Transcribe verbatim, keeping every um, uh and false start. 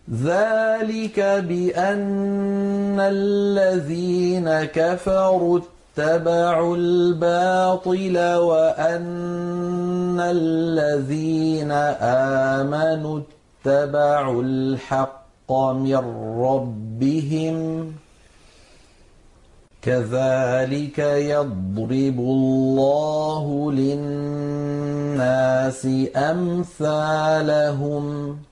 ذلك بأن الذين كفروا اتبعوا الباطل وأن الذين آمنوا اتبعوا الحق من ربهم كذلك يضرب الله للناس أمثالهم